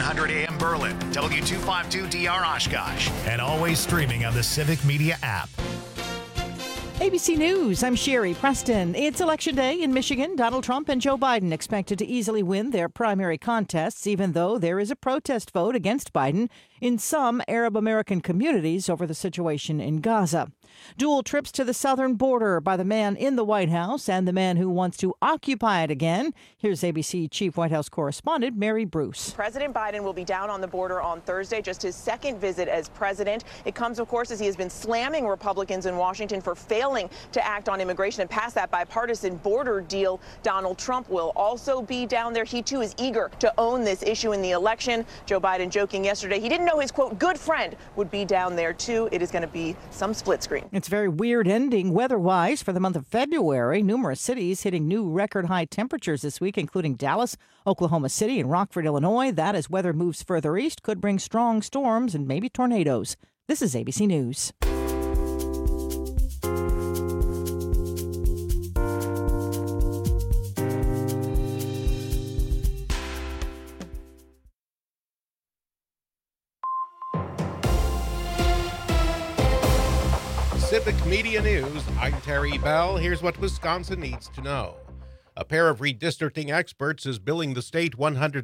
1100 AM Berlin, W252DR Oshkosh, and always streaming on the Civic Media app. ABC News, I'm Sherry Preston. It's Election Day in Michigan. Donald Trump and Joe Biden expected to easily win their primary contests, even though there is a protest vote against Biden in some Arab American communities over the situation in Gaza. Dual trips to the southern border by the man in the White House and the man who wants to occupy it again. Here's ABC Chief White House Correspondent Mary Bruce. President Biden will be down on the border on Thursday, just his second visit as president. It comes, of course, as he has been slamming Republicans in Washington for failing to act on immigration and pass that bipartisan border deal. Donald Trump will also be down there. He, too, is eager to own this issue in the election. Joe Biden joking yesterday he didn't know his, quote, good friend would be down there, too. It is going to be some split screen. It's a very weird ending weather-wise for the month of February. Numerous cities hitting new record-high temperatures this week, including Dallas, Oklahoma City, and Rockford, Illinois. That, as weather moves further east, could bring strong storms and maybe tornadoes. This is ABC News. Civic Media News, I'm Terry Bell. Here's what Wisconsin needs to know. A pair of redistricting experts is billing the state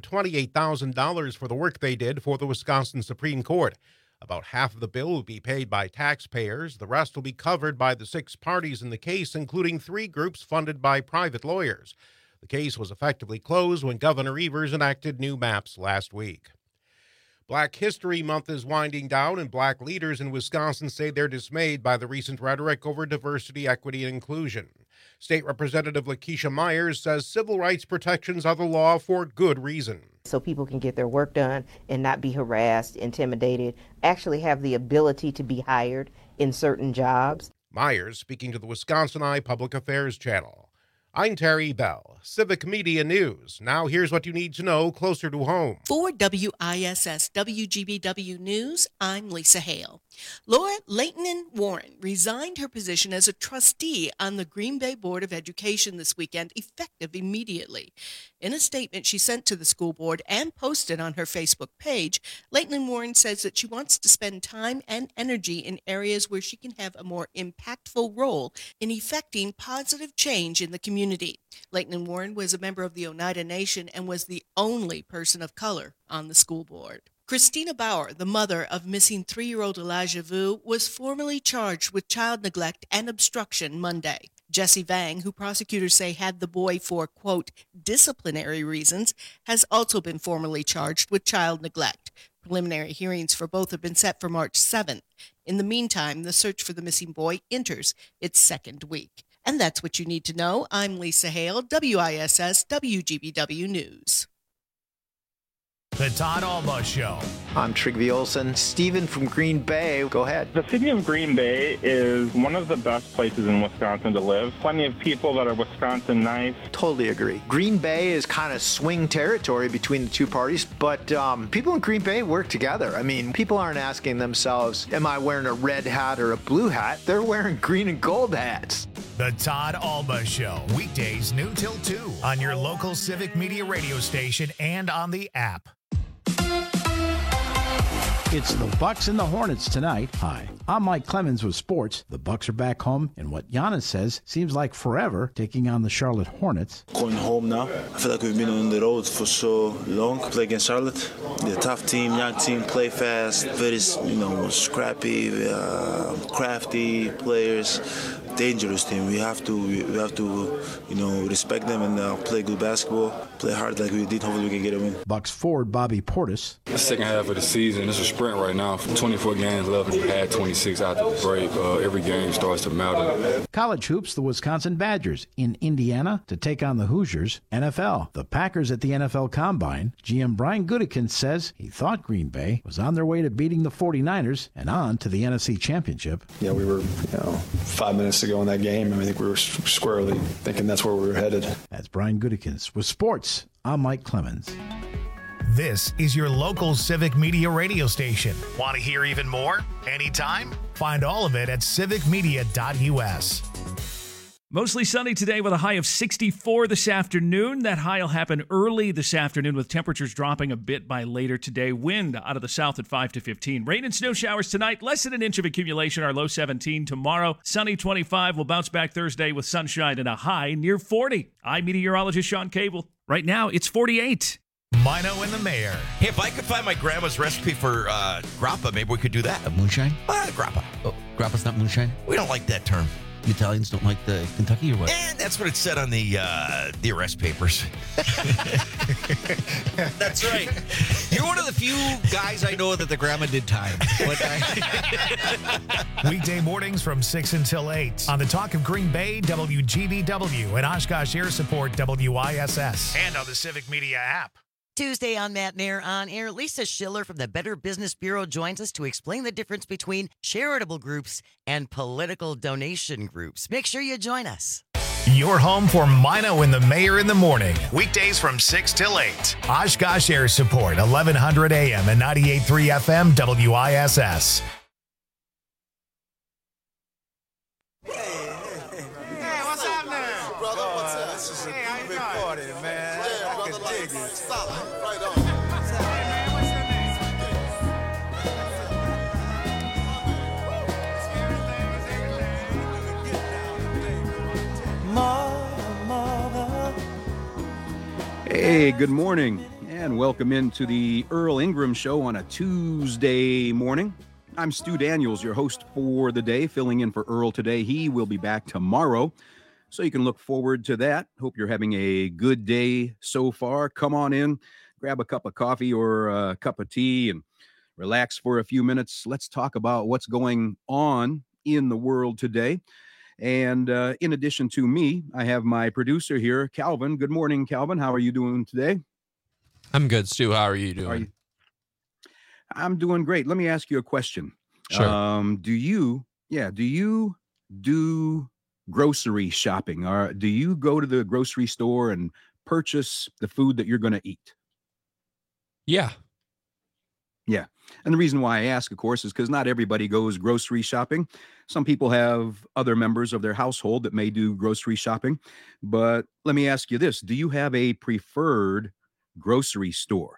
$128,000 for the work they did for the Wisconsin Supreme Court. About half of the bill will be paid by taxpayers. The rest will be covered by the 6 parties in the case, including 3 groups funded by private lawyers. The case was effectively closed when Governor Evers enacted new maps last week. Black History Month is winding down, and black leaders in Wisconsin say they're dismayed by the recent rhetoric over diversity, equity, and inclusion. State Representative Lakeisha Myers says civil rights protections are the law for good reason. So people can get their work done and not be harassed, intimidated, actually have the ability to be hired in certain jobs. Myers speaking to the Wisconsin Eye Public Affairs Channel. I'm Terry Bell, Civic Media News. Now here's what you need to know closer to home. For WISS WGBW News, I'm Lisa Hale. Laura Leighton Warren resigned her position as a trustee on the Green Bay Board of Education this weekend, effective immediately. In a statement she sent to the school board and posted on her Facebook page, Leighton Warren says that she wants to spend time and energy in areas where she can have a more impactful role in effecting positive change in the community. Leighton Warren was a member of the Oneida Nation and was the only person of color on the school board. Christina Bauer, the mother of missing 3-year-old Elijah Vu, was formally charged with child neglect and obstruction Monday. Jesse Vang, who prosecutors say had the boy for, quote, disciplinary reasons, has also been formally charged with child neglect. Preliminary hearings for both have been set for March 7th. In the meantime, the search for the missing boy enters its second week. And that's what you need to know. I'm Lisa Hale, WISS WGBW News. The Todd Alba Show. I'm Trigby Olson. Steven from Green Bay, go ahead. The city of Green Bay is one of the best places in Wisconsin to live. Plenty of people that are Wisconsin nice. Totally agree. Green Bay is kind of swing territory between the two parties, but people in Green Bay work together. I mean, people aren't asking themselves, am I wearing a red hat or a blue hat? They're wearing green and gold hats. The Todd Alba Show. Weekdays noon till 2 on your local Civic Media radio station and on the app. It's the Bucks and the Hornets tonight. Hi, I'm Mike Clemens with sports. The Bucks are back home, and what Giannis says seems like forever, taking on the Charlotte Hornets. Going home now. I feel like we've been on the road for so long. Play against Charlotte. They're a tough team, young team, play fast, very, scrappy, crafty players. Dangerous team. We have to, respect them and play good basketball, play hard like we did. Hopefully we can get a win. Bucks forward Bobby Portis. The second half of the season, it's a sprint right now. 24 games left, and you had 26 after the break. Every game starts to matter. College hoops, the Wisconsin Badgers in Indiana to take on the Hoosiers. NFL, the Packers at the NFL Combine. GM Brian Gutekunst says he thought Green Bay was on their way to beating the 49ers and on to the NFC Championship. Yeah, we were 5 minutes ago in that game. I think we were squarely thinking that's where we were headed. That's Brian Gutekunst with sports. I'm Mike Clemens. This is your local Civic Media radio station. Want to hear even more? Anytime? Find all of it at civicmedia.us. Mostly sunny today with a high of 64 this afternoon. That high will happen early this afternoon with temperatures dropping a bit by later today. Wind out of the south at 5 to 15. Rain and snow showers tonight. Less than an inch of accumulation. Our low 17 tomorrow. Sunny 25. We'll bounce back Thursday with sunshine and a high near 40. I'm meteorologist Sean Cable. Right now, it's 48. Mino and the Mayor. Hey, if I could find my grandma's recipe for grappa, maybe we could do that. Moonshine? Grappa. Oh, grappa's not moonshine? We don't like that term. The Italians don't like the Kentucky or what? And that's what it said on the arrest papers. That's right. You're one of the few guys I know that the grandma did time. Weekday mornings from 6 until 8 on the Talk of Green Bay, WGBW, and Oshkosh Air Support, WISS, and on the Civic Media app. Tuesday on Matt and Air On Air, Lisa Schiller from the Better Business Bureau joins us to explain the difference between charitable groups and political donation groups. Make sure you join us. Your home for Mino and the Mayor in the morning. Weekdays from 6 till 8. Oshkosh Air Support, 1100 AM and 98.3 FM, WISS. Hey, what's up now? Brother, what's up? This is a big party, man. Yeah, brother, like it. Stop it. Right on. Hey, man, what's your name? Hey, good morning, and welcome into the Earl Ingram Show on a Tuesday morning. I'm Stu Daniels, your host for the day, filling in for Earl today. He will be back tomorrow, so you can look forward to that. Hope you're having a good day so far. Come on in, grab a cup of coffee or a cup of tea, and relax for a few minutes. Let's talk about what's going on in the world today. And in addition to me, I have my producer here, Calvin. Good morning, Calvin. How are you doing today? I'm good, Stu. How are you doing? I'm doing great. Let me ask you a question. Sure. Do you do grocery shopping, or do you go to the grocery store and purchase the food that you're going to eat? Yeah. Yeah. And the reason why I ask, of course, is because not everybody goes grocery shopping. Some people have other members of their household that may do grocery shopping. But let me ask you this. Do you have a preferred grocery store?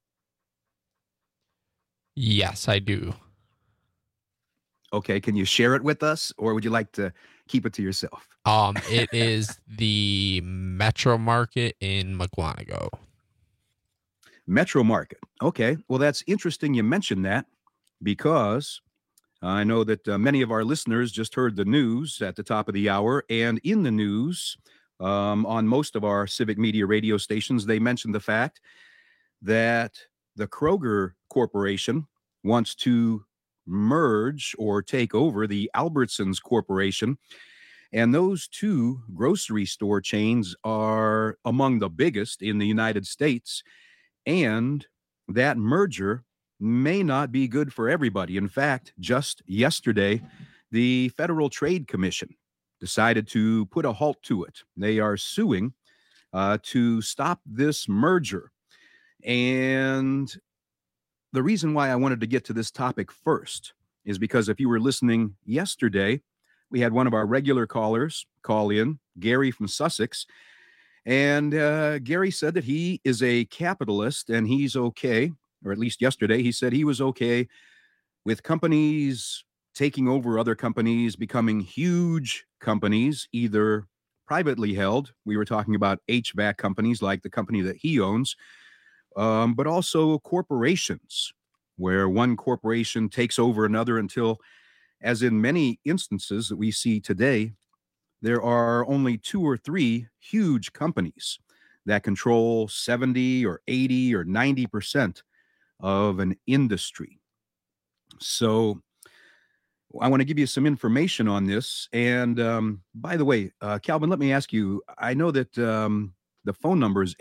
Yes, I do. Okay. Can you share it with us, or would you like to keep it to yourself? It is the Metro Market in McGuanago. Metro Market. Okay. Well, that's interesting you mentioned that, because I know that many of our listeners just heard the news at the top of the hour, and in the news on most of our Civic Media radio stations, they mentioned the fact that the Kroger Corporation wants to merge or take over the Albertsons Corporation. And those two grocery store chains are among the biggest in the United States. And that merger may not be good for everybody. In fact, just yesterday, the Federal Trade Commission decided to put a halt to it. They are suing to stop this merger. And the reason why I wanted to get to this topic first is because if you were listening yesterday, we had one of our regular callers call in, Gary from Sussex. And Gary said that he is a capitalist and he's okay, or at least yesterday he said he was okay with companies taking over other companies, becoming huge companies, either privately held. We were talking about HVAC companies like the company that he owns, but also corporations, where one corporation takes over another until, as in many instances that we see today, there are only 2 or 3 huge companies that control 70 or 80 or 90% of an industry. So I want to give you some information on this. And by the way, Calvin, let me ask you, I know that the phone number is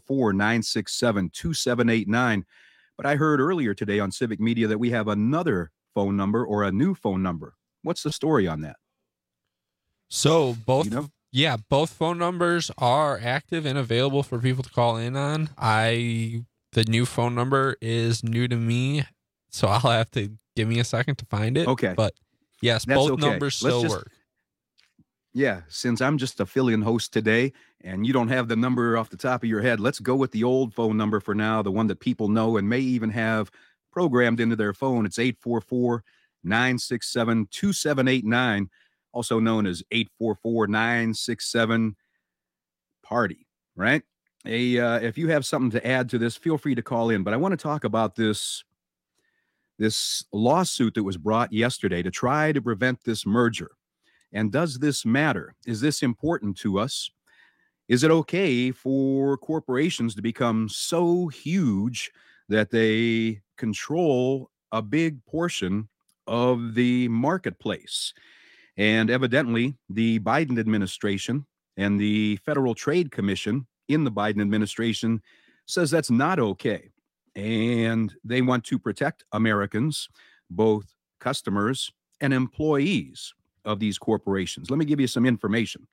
844-967-2789, but I heard earlier today on Civic Media that we have another phone number, or a new phone number. What's the story on that? So both phone numbers are active and available for people to call in on. The new phone number is new to me, so I'll have to give me a second to find it. Okay. But yes, That's both okay. numbers still work. Yeah, since I'm just a fill-in host today and you don't have the number off the top of your head, let's go with the old phone number for now, the one that people know and may even have programmed into their phone. It's 844-967-2789, also known as 844-967-PARTY, right? If you have something to add to this, feel free to call in. But I want to talk about this lawsuit that was brought yesterday to try to prevent this merger. And does this matter? Is this important to us? Is it okay for corporations to become so huge that they control a big portion of the marketplace? And evidently, the Biden administration and the Federal Trade Commission in the Biden administration says that's not okay. And they want to protect Americans, both customers and employees of these corporations. Let me give you some information.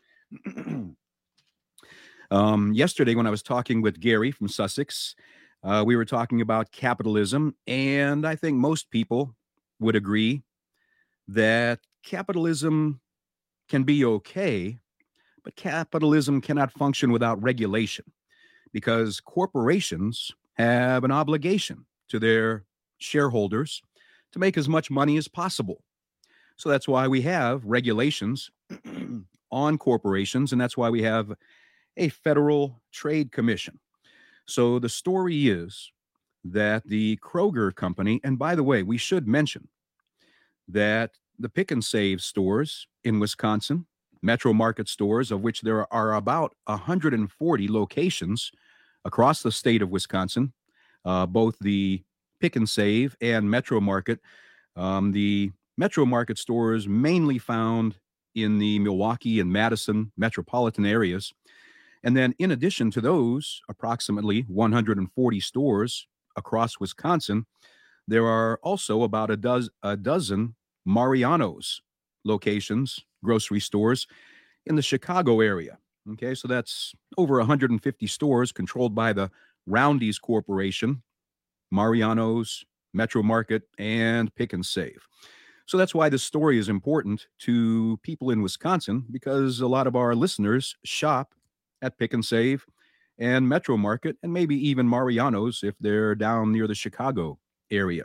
Yesterday, when I was talking with Gary from Sussex, we were talking about capitalism, and I think most people would agree that capitalism can be okay, but capitalism cannot function without regulation because corporations have an obligation to their shareholders to make as much money as possible. So that's why we have regulations on corporations, and that's why we have a Federal Trade Commission. So the story is that the Kroger company, and by the way, we should mention that the Pick and Save stores in Wisconsin, Metro Market stores, of which there are about 140 locations across the state of Wisconsin, both the Pick and Save and Metro Market. The Metro Market stores mainly found in the Milwaukee and Madison metropolitan areas. And then in addition to those approximately 140 stores across Wisconsin, there are also about a dozen Mariano's locations, grocery stores in the Chicago area. Okay, so that's over 150 stores controlled by the Roundy's Corporation, Mariano's, Metro Market, and Pick and Save. So that's why this story is important to people in Wisconsin, because a lot of our listeners shop at Pick and Save and Metro Market, and maybe even Mariano's if they're down near the Chicago area.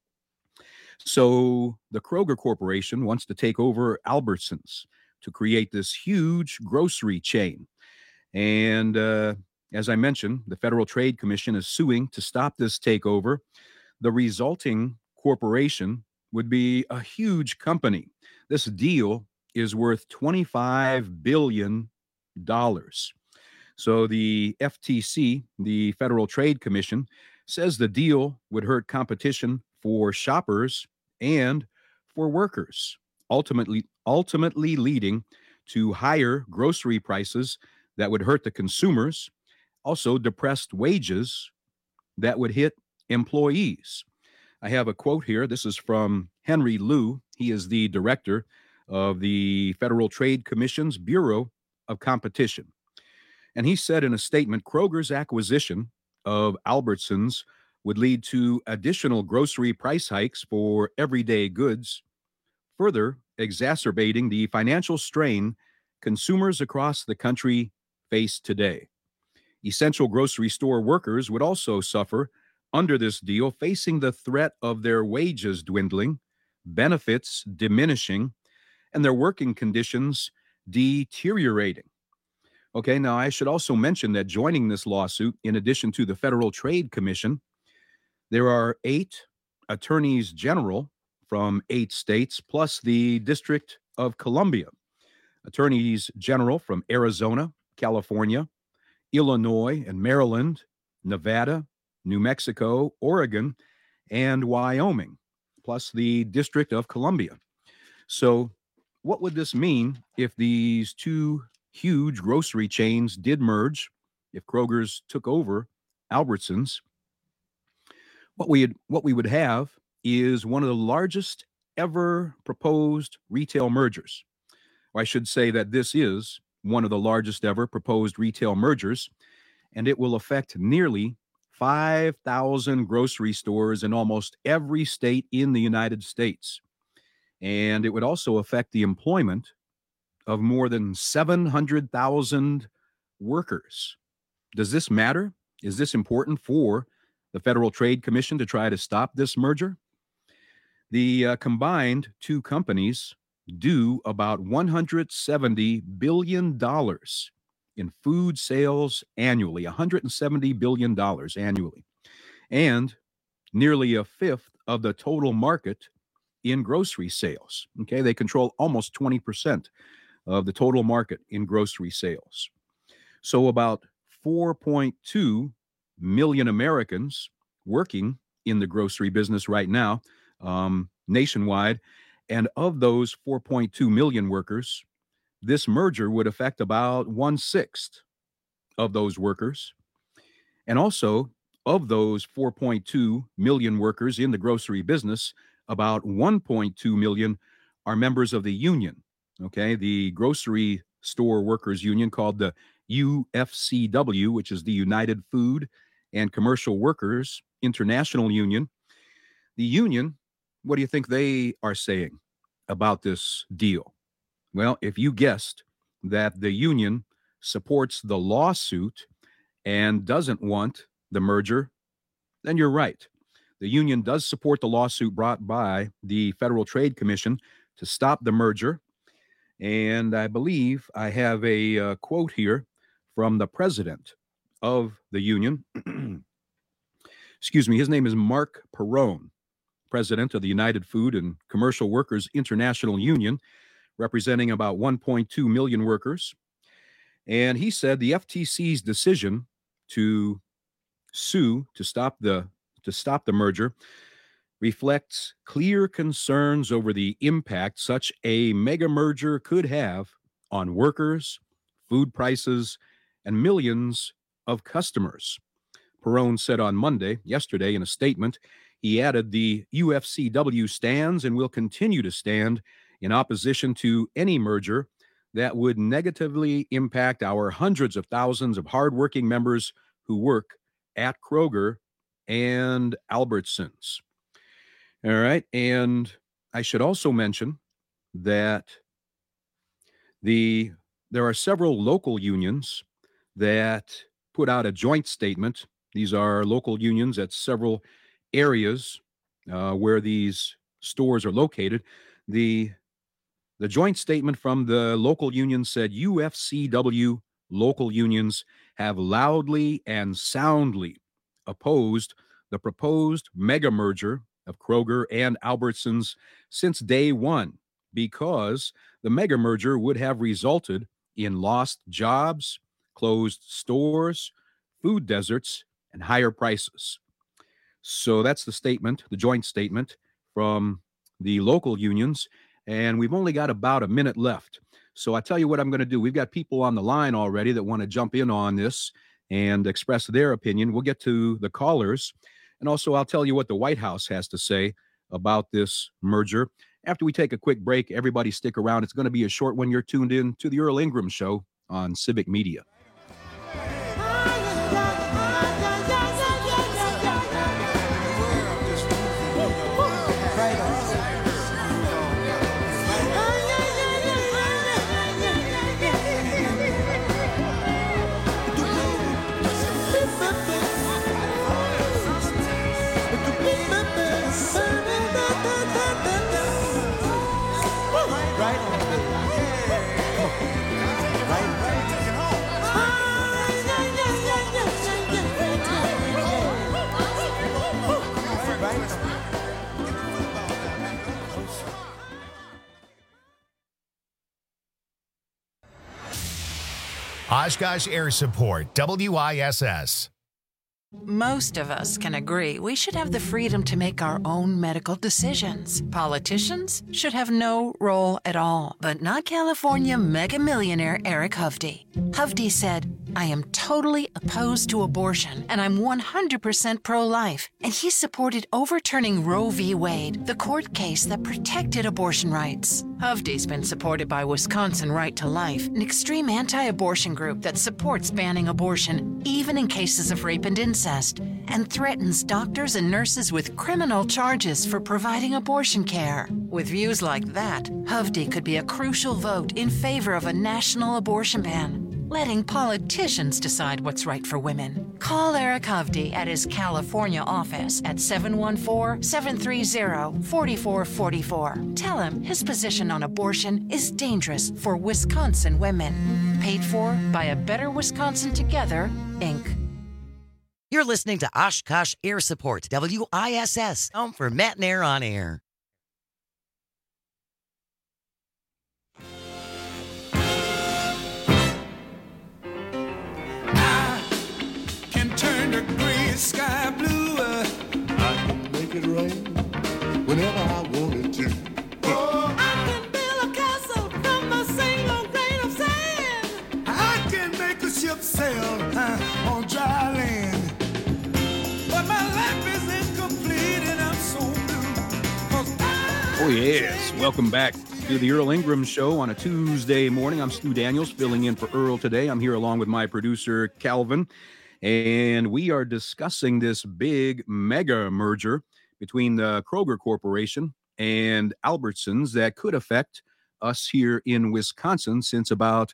So the Kroger Corporation wants to take over Albertsons to create this huge grocery chain. And as I mentioned, the Federal Trade Commission is suing to stop this takeover. The resulting corporation would be a huge company. This deal is worth $25 billion. So the FTC, the Federal Trade Commission, says the deal would hurt competition for shoppers and for workers, ultimately leading to higher grocery prices that would hurt the consumers, also depressed wages that would hit employees. I have a quote here. This is from Henry Liu. He is the director of the Federal Trade Commission's Bureau of Competition. And he said in a statement, Kroger's acquisition of Albertsons would lead to additional grocery price hikes for everyday goods, further exacerbating the financial strain consumers across the country face today. Essential grocery store workers would also suffer under this deal, facing the threat of their wages dwindling, benefits diminishing, and their working conditions deteriorating. Okay, now I should also mention that joining this lawsuit, in addition to the Federal Trade Commission, there are 8 attorneys general from 8 states, plus the District of Columbia. Attorneys general from Arizona, California, Illinois and Maryland, Nevada, New Mexico, Oregon, and Wyoming, plus the District of Columbia. So what would this mean if these two huge grocery chains did merge, if Kroger's took over Albertsons? What we would have is one of the largest ever proposed retail mergers. Or I should say that this is one of the largest ever proposed retail mergers, and it will affect nearly 5,000 grocery stores in almost every state in the United States. And it would also affect the employment of more than 700,000 workers. Does this matter? Is this important for the Federal Trade Commission to try to stop this merger? The combined two companies do about $170 billion in food sales annually, $170 billion annually, and nearly a fifth of the total market in grocery sales. Okay, they control almost 20% of the total market in grocery sales. So about 4.2 million Americans working in the grocery business right now, nationwide. And of those 4.2 million workers, this merger would affect about 1/6 of those workers. And also, of those 4.2 million workers in the grocery business, about 1.2 million are members of the union, okay? The grocery store workers union called the UFCW, which is the United Food and Commercial Workers International Union. The union, what do you think they are saying about this deal? Well, if you guessed that the union supports the lawsuit and doesn't want the merger, then you're right. The union does support the lawsuit brought by the Federal Trade Commission to stop the merger. And I believe I have a quote here from the president of the union. Excuse me, his name is Mark Perrone, president of the United Food and Commercial Workers International Union, representing about 1.2 million workers. And he said the FTC's decision to sue to stop the merger reflects clear concerns over the impact such a mega merger could have on workers, food prices, and millions of customers. Perrone said on yesterday, in a statement, he added the UFCW stands and will continue to stand in opposition to any merger that would negatively impact our hundreds of thousands of hardworking members who work at Kroger and Albertsons. All right. And I should also mention that there are several local unions that put out a joint statement. These are local unions at several areas where these stores are located. The joint statement from the local union said UFCW local unions have loudly and soundly opposed the proposed mega merger of Kroger and Albertsons since day one, because the mega merger would have resulted in lost jobs, closed stores, food deserts, and higher prices. So that's the statement, the joint statement from the local unions. And we've only got about a minute left. So I tell you what I'm going to do. We've got people on the line already that want to jump in on this and express their opinion. We'll get to the callers. And also, I'll tell you what the White House has to say about this merger. After we take a quick break, everybody stick around. It's going to be a short one. You're tuned in to the Earl Ingram Show on Civic Media. Oshkosh Air Support, WISS. Most of us can agree we should have the freedom to make our own medical decisions. Politicians should have no role at all, but not California mega millionaire Eric Hovde. Hovde said, I am totally opposed to abortion, and I'm 100% pro-life. And he supported overturning Roe v. Wade, the court case that protected abortion rights. Hovde's been supported by Wisconsin Right to Life, an extreme anti-abortion group that supports banning abortion, even in cases of rape and incest, and threatens doctors and nurses with criminal charges for providing abortion care. With views like that, Hovde could be a crucial vote in favor of a national abortion ban, letting politicians decide what's right for women. Call Eric Hovde at his California office at 714-730-4444. Tell him his position on abortion is dangerous for Wisconsin women. Paid for by A Better Wisconsin Together, Inc. You're listening to Oshkosh Air Support, WISS, home for Matt and Air on Air. Turn the gray sky blue. I can make it rain whenever I wanted to. Oh, I can build a castle from a single grain of sand. I can make a ship sail on dry land. But my life is incomplete and I'm so blue. Oh, yes. Welcome back to the Earl Ingram Show on a Tuesday morning. I'm Stu Daniels filling in for Earl today. I'm here along with my producer, Calvin. And we are discussing this big mega merger between the Kroger Corporation and Albertsons that could affect us here in Wisconsin, since about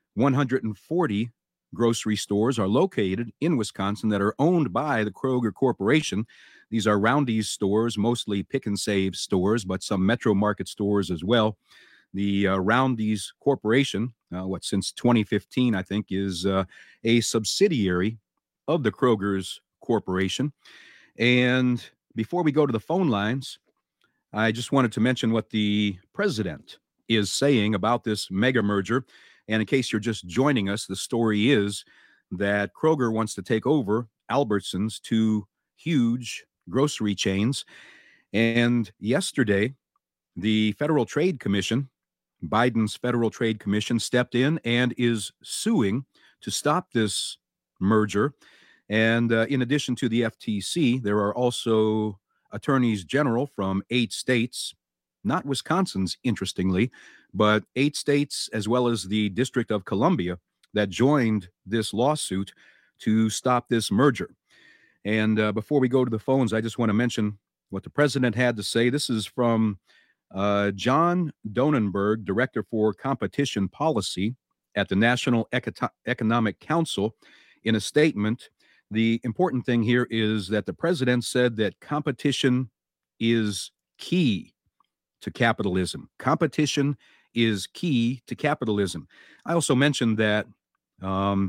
140 grocery stores are located in Wisconsin that are owned by the Kroger Corporation. These are Roundy's stores, mostly Pick and Save stores, but some Metro Market stores as well. The Roundy's Corporation, since 2015, I think, is a subsidiary of the Kroger's Corporation. And before we go to the phone lines, I just wanted to mention what the president is saying about this mega merger. And in case you're just joining us, the story is that Kroger wants to take over Albertsons, two huge grocery chains. And yesterday, the Federal Trade Commission, Biden's Federal Trade Commission, stepped in and is suing to stop this merger. And in addition to the FTC, there are also attorneys general from 8 states, not Wisconsin's, interestingly, but 8 states, as well as the District of Columbia, that joined this lawsuit to stop this merger. And before we go to the phones, I just want to mention what the president had to say. This is from John Donenberg, Director for Competition Policy at the National Economic Council. In a statement, the important thing here is that the president said that competition is key to capitalism. Competition is key to capitalism. I also mentioned that the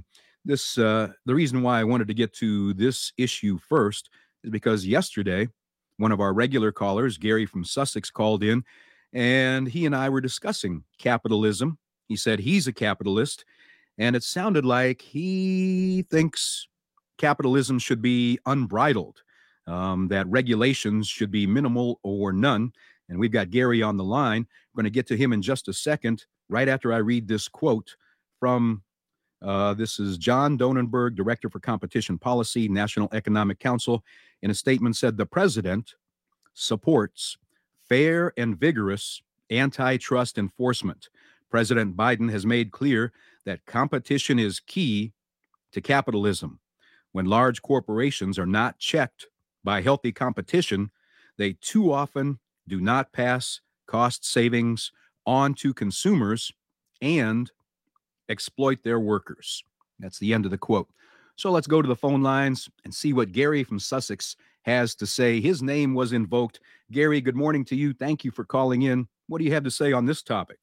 reason why I wanted to get to this issue first is because yesterday, one of our regular callers, Gary from Sussex, called in, and he and I were discussing capitalism. He said he's a capitalist, and it sounded like he thinks capitalism should be unbridled, that regulations should be minimal or none. And we've got Gary on the line. I'm going to get to him in just a second, right after I read this quote from, this is John Donenberg, Director for Competition Policy, National Economic Council. In a statement said, the president supports fair and vigorous antitrust enforcement. President Biden has made clear that competition is key to capitalism. When large corporations are not checked by healthy competition, they too often do not pass cost savings on to consumers and exploit their workers. That's the end of the quote. So let's go to the phone lines and see what Gary from Sussex has to say. His name was invoked. Gary, good morning to you. Thank you for calling in. What do you have to say on this topic?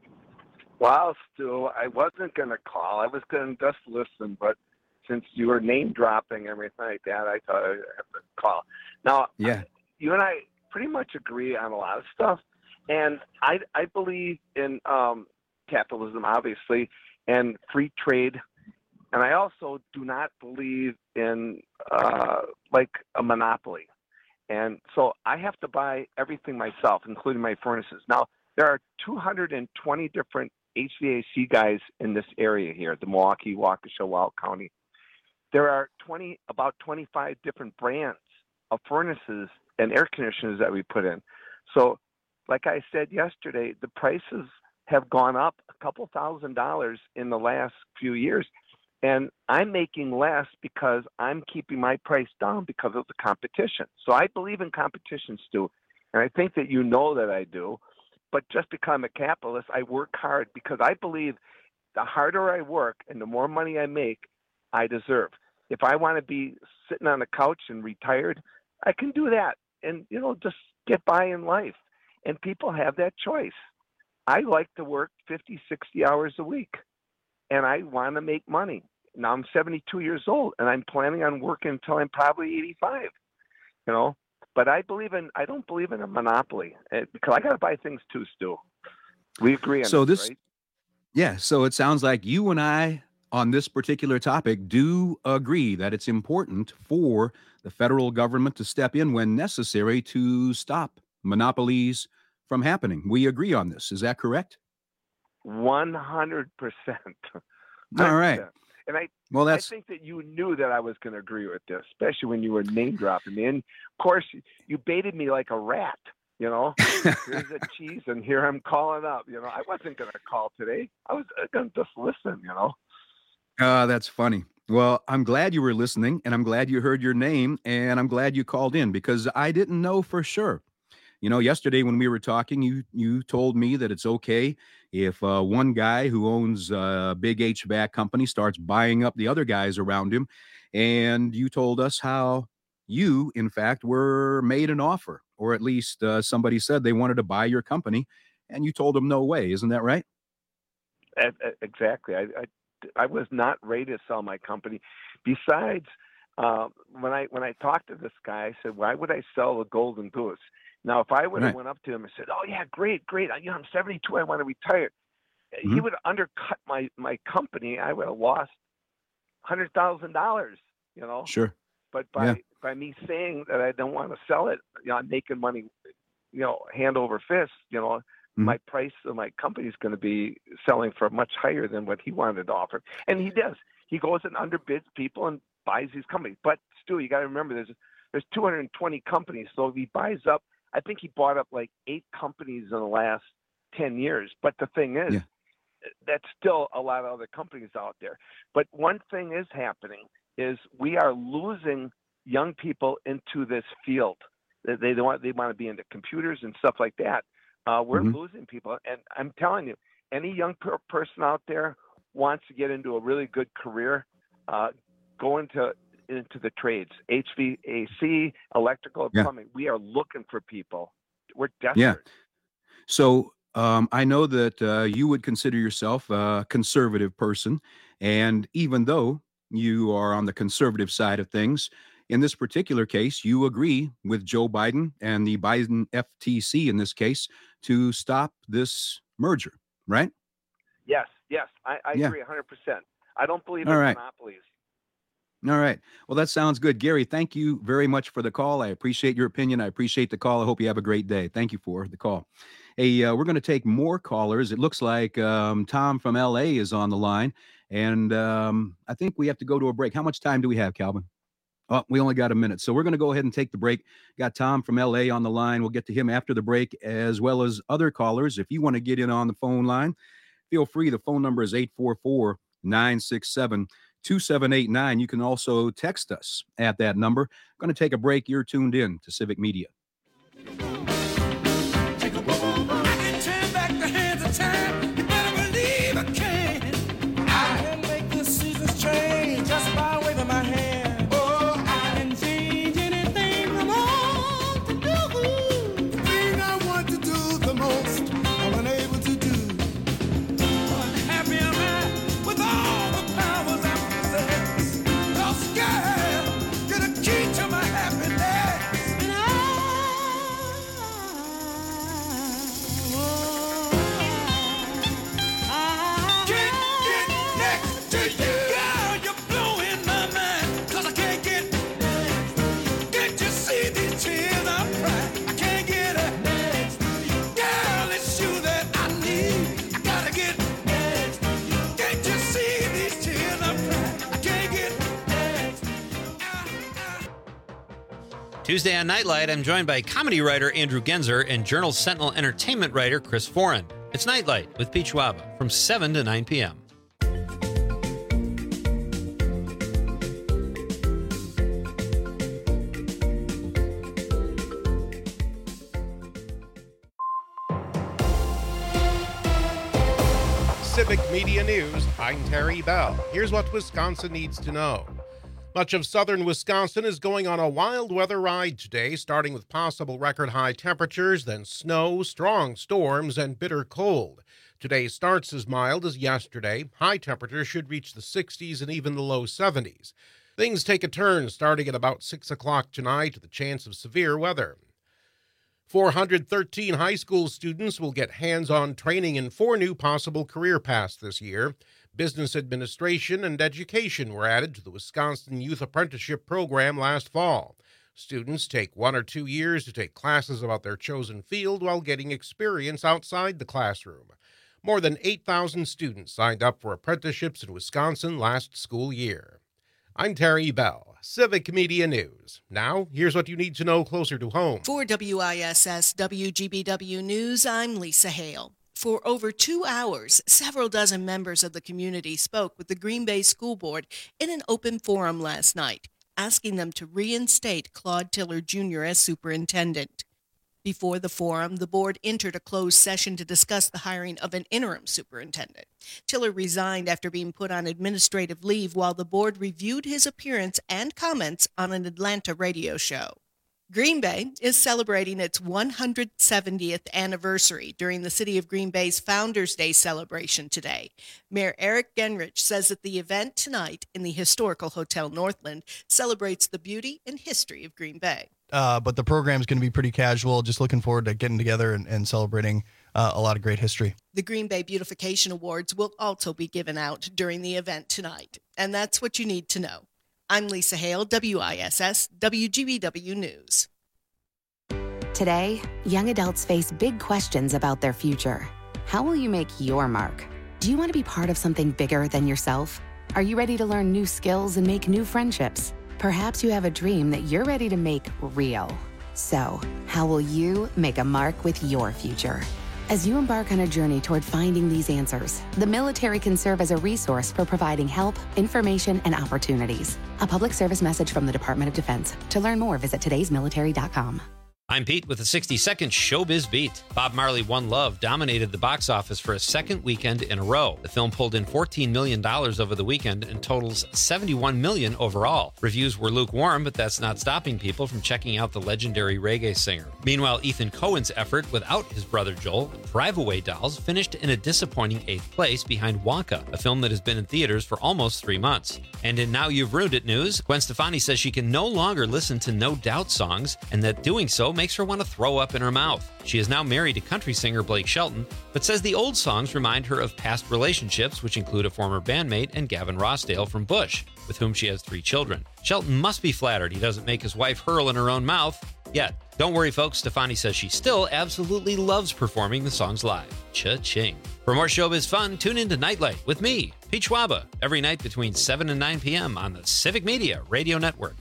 Well, Stu, I wasn't going to call. I was going to just listen, but since you were name dropping everything like that, I thought I'd have to call. Now, you and I pretty much agree on a lot of stuff, and I believe in capitalism, obviously, and free trade, and I also do not believe in like a monopoly. And so I have to buy everything myself, including my furnaces. Now, there are 220 different HVAC guys in this area here, the Milwaukee, Waukesha, Weld County. There are about 25 different brands of furnaces and air conditioners that we put in. So, like I said yesterday, the prices have gone up a couple $1,000s in the last few years. And I'm making less because I'm keeping my price down because of the competition. So I believe in competition, Stu. And I think that you know that I do. But just because I'm a capitalist, I work hard because I believe the harder I work and the more money I make, I deserve. If I want to be sitting on the couch and retired, I can do that and, just get by in life. And people have that choice. I like to work 50, 60 hours a week, and I want to make money. Now I'm 72 years old, and I'm planning on working until I'm probably 85, But I don't believe in a monopoly because I got to buy things too, Stu. We agree on this, right? Yeah, so it sounds like you and I on this particular topic do agree that it's important for the federal government to step in when necessary to stop monopolies from happening. We agree on this. Is that correct? 100%. All right. And I think that you knew that I was going to agree with this, especially when you were name dropping me. And of course, you baited me like a rat. Here's a cheese, and here I'm calling up. I wasn't going to call today. I was going to just listen. That's funny. Well, I'm glad you were listening, and I'm glad you heard your name, and I'm glad you called in because I didn't know for sure. Yesterday when we were talking, you told me that it's okay if one guy who owns a big HVAC company starts buying up the other guys around him. And you told us how you, in fact, were made an offer, or at least somebody said they wanted to buy your company, and you told them no way. Isn't that right? Exactly. I was not ready to sell my company. Besides, when I talked to this guy, I said, why would I sell the Golden Goose? Now, if I would have went up to him and said, oh, yeah, great. I'm 72. I want to retire. He would have undercut my company. I would have lost $100,000, Sure. But by me saying that I don't want to sell it, I'm making money, hand over fist, my price of my company is going to be selling for much higher than what he wanted to offer. And he does. He goes and underbids people and buys these companies. But, Stu, you got to remember there's 220 companies. So if he buys up, I think he bought up like 8 companies in the last 10 years. But the thing is, that's still a lot of other companies out there. But one thing is happening is we are losing young people into this field. They want to be into computers and stuff like that. We're losing people. And I'm telling you, any young person out there wants to get into a really good career, go into the trades, HVAC, electrical, plumbing. We are looking for people. We're desperate. Yeah. So I know that you would consider yourself a conservative person. And even though you are on the conservative side of things, in this particular case, you agree with Joe Biden and the Biden FTC in this case to stop this merger, right? Yes. I agree 100%. I don't believe in monopolies. All right. Well, that sounds good. Gary, thank you very much for the call. I appreciate your opinion. I appreciate the call. I hope you have a great day. Thank you for the call. Hey, we're going to take more callers. It looks like Tom from L.A. is on the line, and I think we have to go to a break. How much time do we have, Calvin? Oh, we only got a minute. So we're going to go ahead and take the break. Got Tom from L.A. on the line. We'll get to him after the break, as well as other callers. If you want to get in on the phone line, feel free. The phone number is 844-967-2789. You can also text us at that number. I'm going to take a break. You're tuned in to Civic Media. Tuesday on Nightlight, I'm joined by comedy writer Andrew Genzer and Journal Sentinel entertainment writer Chris Foran. It's Nightlight with Pete Schwaba from 7 to 9 p.m. Civic Media News, I'm Terry Bell. Here's what Wisconsin needs to know. Much of southern Wisconsin is going on a wild weather ride today, starting with possible record-high temperatures, then snow, strong storms, and bitter cold. Today starts as mild as yesterday. High temperatures should reach the 60s and even the low 70s. Things take a turn starting at about 6 o'clock tonight with the chance of severe weather. 413 high school students will get hands-on training in 4 new possible career paths this year. Business administration and education were added to the Wisconsin Youth Apprenticeship Program last fall. Students take 1 or 2 years to take classes about their chosen field while getting experience outside the classroom. More than 8,000 students signed up for apprenticeships in Wisconsin last school year. I'm Terry Bell, Civic Media News. Now, here's what you need to know closer to home. For WISS WGBW News, I'm Lisa Hale. For over 2 hours, several dozen members of the community spoke with the Green Bay School Board in an open forum last night, asking them to reinstate Claude Tiller Jr. as superintendent. Before the forum, the board entered a closed session to discuss the hiring of an interim superintendent. Tiller resigned after being put on administrative leave while the board reviewed his appearance and comments on an Atlanta radio show. Green Bay is celebrating its 170th anniversary during the City of Green Bay's Founders Day celebration today. Mayor Eric Genrich says that the event tonight in the historical Hotel Northland celebrates the beauty and history of Green Bay. But the program's going to be pretty casual. Just looking forward to getting together and celebrating a lot of great history. The Green Bay Beautification Awards will also be given out during the event tonight. And that's what you need to know. I'm Lisa Hale, WISS WGBW News. Today, young adults face big questions about their future. How will you make your mark? Do you want to be part of something bigger than yourself? Are you ready to learn new skills and make new friendships? Perhaps you have a dream that you're ready to make real. So, how will you make a mark with your future? As you embark on a journey toward finding these answers, the military can serve as a resource for providing help, information, and opportunities. A public service message from the Department of Defense. To learn more, visit today'smilitary.com. I'm Pete with a 60-second Showbiz Beat. Bob Marley One Love dominated the box office for a second weekend in a row. The film pulled in $14 million over the weekend and totals $71 million overall. Reviews were lukewarm, but that's not stopping people from checking out the legendary reggae singer. Meanwhile, Ethan Coen's effort without his brother Joel, Drive-Away Dolls, finished in a disappointing 8th place behind Wonka, a film that has been in theaters for almost 3 months. And in Now You've Ruined It news, Gwen Stefani says she can no longer listen to No Doubt songs, and that doing so makes her want to throw up in her mouth. She is now married to country singer Blake Shelton, but says the old songs remind her of past relationships, which include a former bandmate and Gavin Rossdale from Bush, with whom she has 3 children. Shelton must be flattered he doesn't make his wife hurl in her own mouth yet. Don't worry, folks. Stefani says she still absolutely loves performing the songs live. Cha-ching. For more showbiz fun, tune in to Nightlight with me, Pete Schwaba, every night between 7 and 9 p.m. on the Civic Media Radio Network.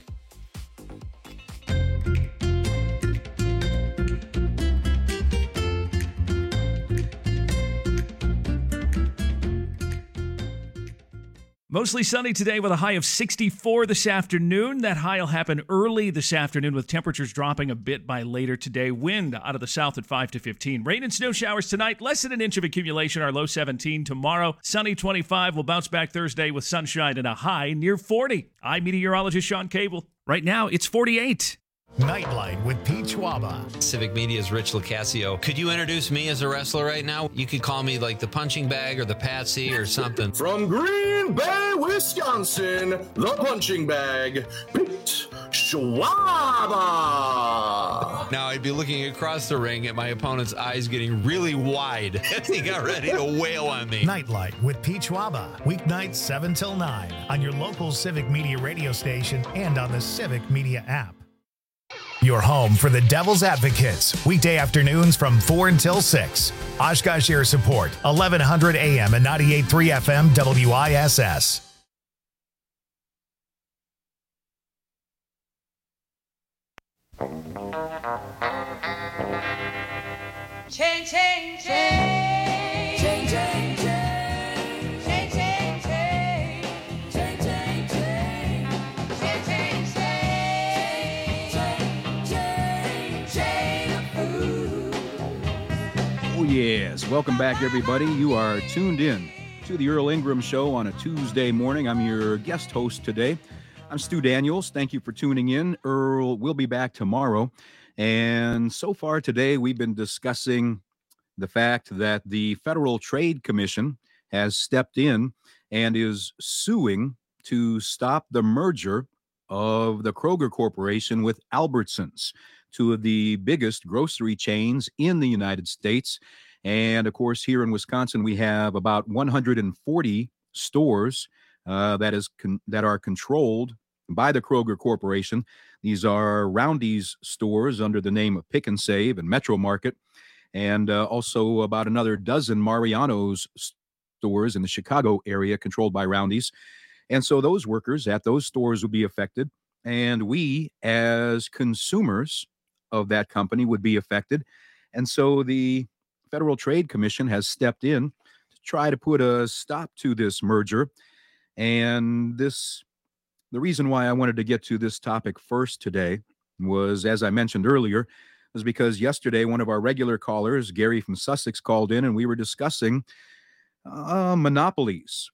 Mostly sunny today with a high of 64 this afternoon. That high will happen early this afternoon with temperatures dropping a bit by later today. Wind out of the south at 5 to 15. Rain and snow showers tonight. Less than an inch of accumulation. Our low 17 tomorrow. Sunny 25. We'll bounce back Thursday with sunshine and a high near 40. I'm meteorologist Sean Cable. Right now, it's 48. Nightlight with Pete Schwaba. Civic Media's Rich Lucasio. Could you introduce me as a wrestler right now? You could call me like the punching bag or the Patsy or something. From Green Bay, Wisconsin, the punching bag, Pete Schwaba. Now I'd be looking across the ring at my opponent's eyes getting really wide as he got ready to wail on me. Nightlight with Pete Schwaba. Weeknights 7 till 9 on your local Civic Media radio station and on the Civic Media app. Your home for the Devil's Advocates, weekday afternoons from 4 until 6. Oshkosh Air Support, 1100 AM and 98.3 FM WISS. Change, change, change. Change, change, change. Change, change, change. Change, change, change. Change, change, change. Change of food. Oh, yes. Welcome back, everybody. You are tuned in to the Earl Ingram Show on a Tuesday morning. I'm your guest host today. I'm Stu Daniels. Thank you for tuning in. Earl will be back tomorrow. And so far today, we've been discussing the fact that the Federal Trade Commission has stepped in and is suing to stop the merger of the Kroger Corporation with Albertsons, two of the biggest grocery chains in the United States. And of course, here in Wisconsin, we have about 140 stores that are controlled by the Kroger Corporation. These are Roundy's stores under the name of Pick and Save and Metro Market, and also about another dozen Mariano's stores in the Chicago area controlled by Roundy's. And so those workers at those stores would be affected, and we as consumers of that company would be affected. And so the Federal Trade Commission has stepped in to try to put a stop to this merger. And the reason why I wanted to get to this topic first today was, as I mentioned earlier, was because yesterday one of our regular callers, Gary from Sussex, called in and we were discussing monopolies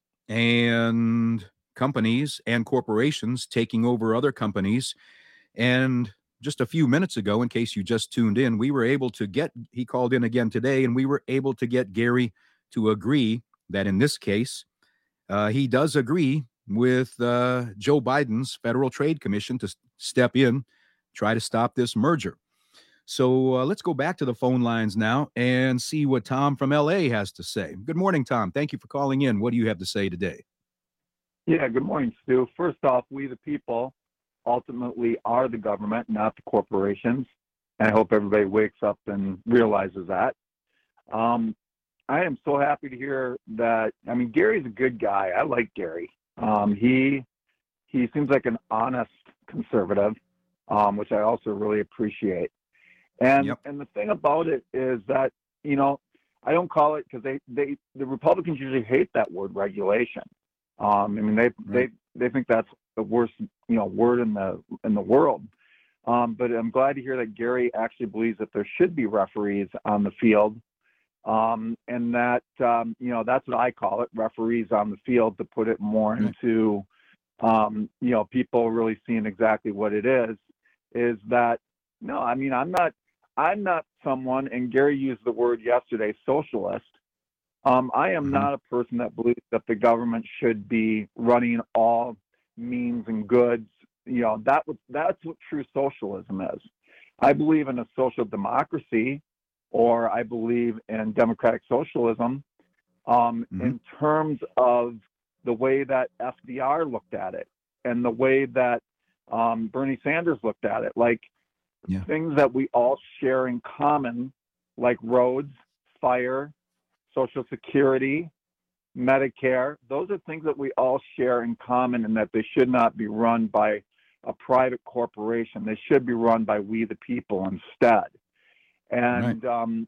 and companies and corporations taking over other companies. And just a few minutes ago, in case you just tuned in, we were able to he called in again today, and we were able to get Gary to agree that in this case, he does agree with Joe Biden's Federal Trade Commission to step in, try to stop this merger. So let's go back to the phone lines now and see what Tom from LA has to say. Good morning, Tom. Thank you for calling in. What do you have to say today? Yeah, good morning, Stu. First off, we the people ultimately are the government, not the corporations. And I hope everybody wakes up and realizes that. I am so happy to hear that. I mean, Gary's a good guy. I like Gary. He seems like an honest conservative, which I also really appreciate. And and the thing about it is that, you know, I don't call it, because the Republicans usually hate that word regulation. I mean, they think that's the worst, you know, word in the world. But I'm glad to hear that Gary actually believes that there should be referees on the field, and that you know, that's what I call it, referees on the field, to put it more into you know, people really seeing exactly what it is that, no, I mean, I'm not someone, and Gary used the word yesterday, socialist. I am not a person that believes that the government should be running all means and goods. You know, that's what true socialism is. I believe in a social democracy, or I believe in democratic socialism, in terms of the way that FDR looked at it and the way that Bernie Sanders looked at it, like things that we all share in common, like roads, fire, Social Security, Medicare. Those are things that we all share in common, and that they should not be run by a private corporation. They should be run by we the people instead. And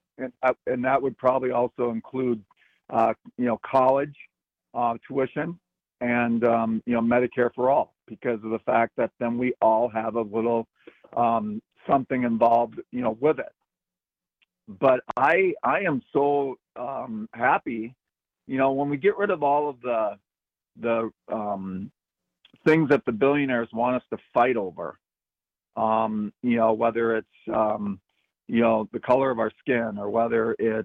and that would probably also include you know, college tuition and you know, Medicare for all, because of the fact that then we all have a little something involved, you know, with it. But I am so happy, you know, when we get rid of all of the things that the billionaires want us to fight over, you know, whether it's you know, the color of our skin, or whether it's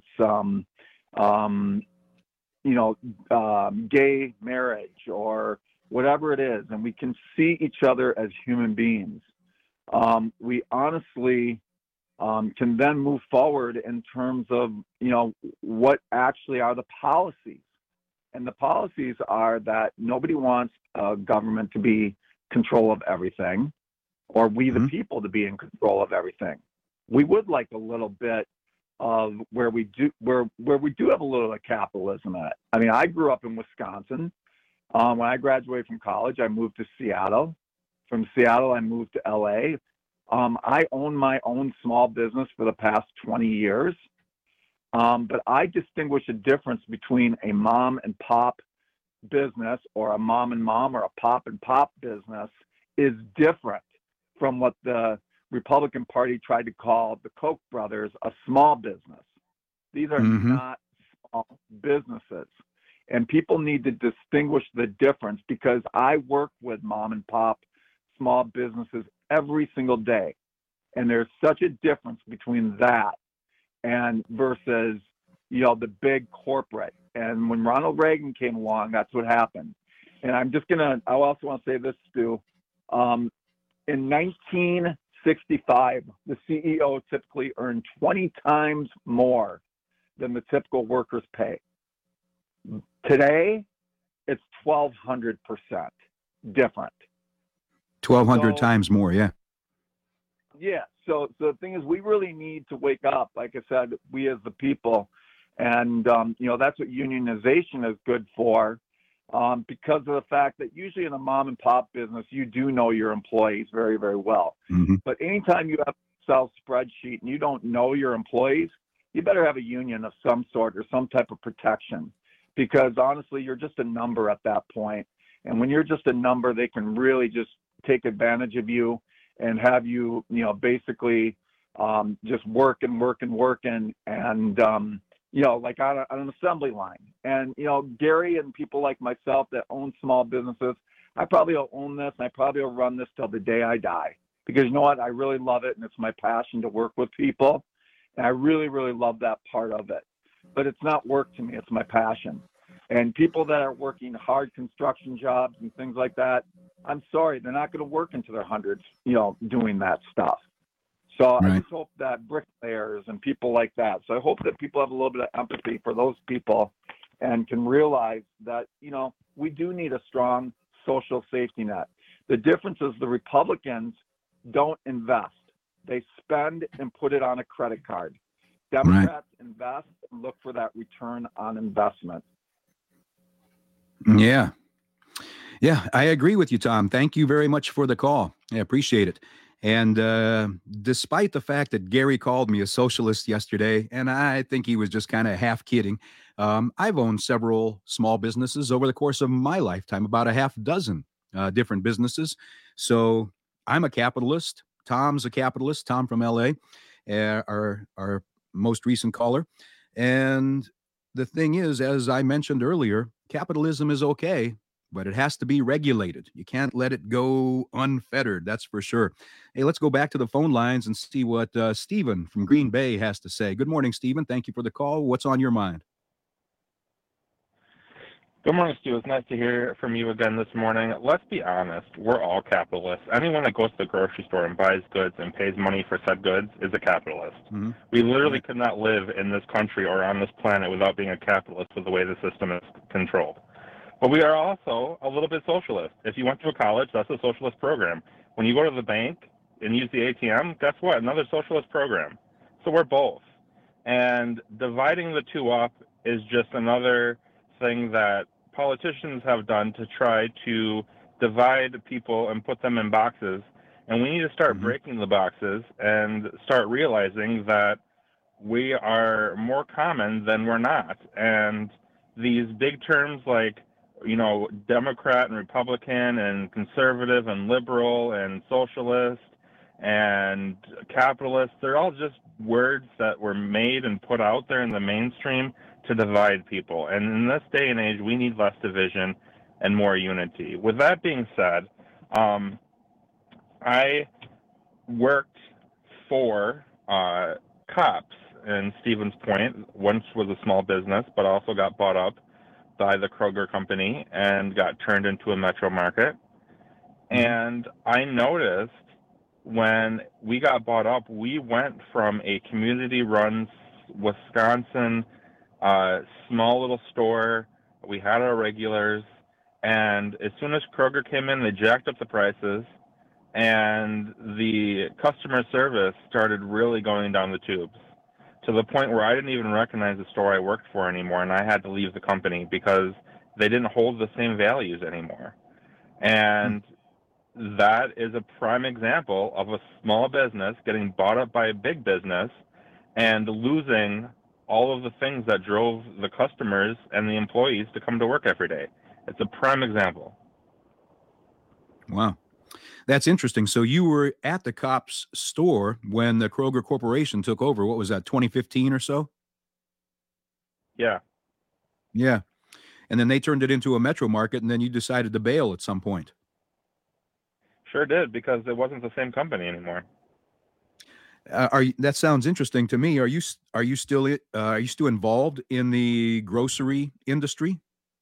you know, gay marriage, or whatever it is, and we can see each other as human beings. We honestly can then move forward in terms of, you know, what actually are the policies. And the policies are that nobody wants government to be control of everything, or we the people to be in control of everything. We would like a little bit of where we do have a little of capitalism in it. I mean, I grew up in Wisconsin. When I graduated from college, I moved to Seattle. From Seattle, I moved to LA. I own my own small business for the past 20 years. But I distinguish a difference between a mom and pop business or a mom and mom or a pop and pop business is different from what the Republican Party tried to call the Koch brothers a small business. These are not small businesses. And people need to distinguish the difference, because I work with mom and pop small businesses every single day. And there's such a difference between that and versus, you know, the big corporate. And when Ronald Reagan came along, that's what happened. And I also want to say this, Stu. In 1965, the CEO typically earned 20 times more than the typical worker's pay. Today, it's 1,200% different. 1,200 times more, yeah. Yeah. So the thing is, we really need to wake up. Like I said, we as the people, and you know, that's what unionization is good for, because of the fact that usually in a mom and pop business, you do know your employees very, very well. But anytime you have an Excel spreadsheet and you don't know your employees, you better have a union of some sort or some type of protection, because honestly, you're just a number at that point. And when you're just a number, they can really just take advantage of you and have you, you know, basically just working, and, you know, like on an assembly line. And, you know, Gary and people like myself that own small businesses, I probably will own this, and I probably will run this till the day I die, because you know what? I really love it, and it's my passion to work with people. And I really, really love that part of it. But it's not work to me, it's my passion. And people that are working hard construction jobs and things like that, I'm sorry, they're not going to work into their hundreds, you know, doing that stuff. So I just hope that bricklayers and people like that. So I hope that people have a little bit of empathy for those people and can realize that, you know, we do need a strong social safety net. The difference is the Republicans don't invest. They spend and put it on a credit card. Democrats invest and look for that return on investment. Yeah. Yeah, I agree with you, Tom. Thank you very much for the call. I appreciate it. And despite the fact that Gary called me a socialist yesterday, and I think he was just kind of half kidding, I've owned several small businesses over the course of my lifetime, about a half dozen different businesses. So I'm a capitalist. Tom's a capitalist. Tom from LA, our most recent caller. And the thing is, as I mentioned earlier, capitalism is okay, but it has to be regulated. You can't let it go unfettered, that's for sure. Hey, let's go back to the phone lines and see what Stephen from Green Bay has to say. Good morning, Stephen. Thank you for the call. What's on your mind? Good morning, Stu. It's nice to hear from you again this morning. Let's be honest. We're all capitalists. Anyone that goes to the grocery store and buys goods and pays money for said goods is a capitalist. We literally could not live in this country or on this planet without being a capitalist with the way the system is controlled. But we are also a little bit socialist. If you went to a college, that's a socialist program. When you go to the bank and use the ATM, guess what? Another socialist program. So we're both. And dividing the two up is just another thing that politicians have done to try to divide people and put them in boxes. And we need to start breaking the boxes and start realizing that we are more common than we're not. And these big terms like, you know, Democrat and Republican and conservative and liberal and socialist and capitalist, they're all just words that were made and put out there in the mainstream to divide people. And in this day and age, we need less division and more unity. With that being said, I worked for Cops in Stevens Point. Once was a small business, but also got bought up by the Kroger company and got turned into a metro market. And I noticed when we got bought up, we went from a community-run Wisconsin small little store. We had our regulars, and as soon as Kroger came in, they jacked up the prices, and the customer service started really going down the tubes, to the point where I didn't even recognize the store I worked for anymore, and I had to leave the company because they didn't hold the same values anymore. And that is a prime example of a small business getting bought up by a big business and losing all of the things that drove the customers and the employees to come to work every day. It's a prime example. Wow. That's interesting. So you were at the Kopp's store when the Kroger Corporation took over. What was that, 2015 or so? Yeah. Yeah. And then they turned it into a Metro Market, and then you decided to bail at some point. Sure did, because it wasn't the same company anymore. That sounds interesting to me. Are you still involved in the grocery industry?